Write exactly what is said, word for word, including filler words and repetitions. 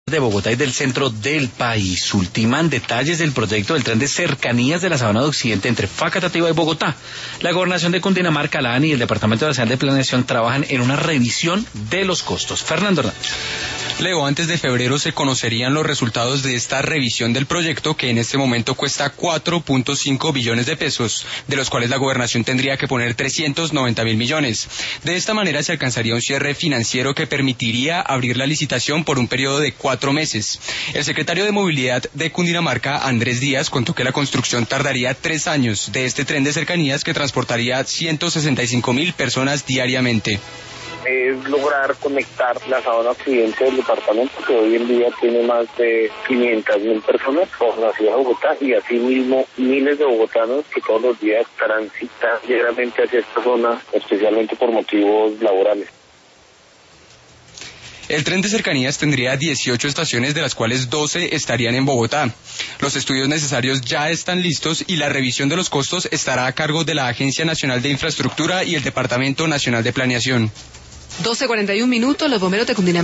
de Bogotá y del centro del país ultiman detalles del proyecto del tren de cercanías de la Sabana de Occidente entre Facatativá y Bogotá. La Gobernación de Cundinamarca, la ANI y el Departamento Nacional de Planeación trabajan en una revisión de los costos. Fernando Hernández. Leo, antes de febrero se conocerían los resultados de esta revisión del proyecto, que en este momento cuesta cuatro punto cinco billones de pesos, de los cuales la gobernación tendría que poner trescientos noventa mil millones. De esta manera se alcanzaría un cierre financiero que permitiría abrir la licitación por un periodo de cuatro meses. El secretario de Movilidad de Cundinamarca, Andrés Díaz, contó que la construcción tardaría tres años de este tren de cercanías que transportaría ciento sesenta y cinco mil personas diariamente. Es lograr conectar la Sabana Occidente del departamento, que hoy en día tiene más de quinientas mil personas, con la ciudad de Bogotá, y asimismo miles de bogotanos que todos los días transitan diariamente hacia esta zona, especialmente por motivos laborales. El tren de cercanías tendría dieciocho estaciones, de las cuales doce estarían en Bogotá. Los estudios necesarios ya están listos y la revisión de los costos estará a cargo de la Agencia Nacional de Infraestructura y el Departamento Nacional de Planeación. doce cuarenta y un minutos, los bomberos de Cundinamarca